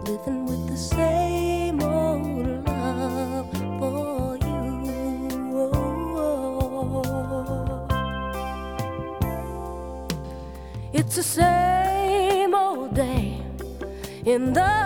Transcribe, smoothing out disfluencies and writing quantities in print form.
living with the same old love for you. It's the same old day in the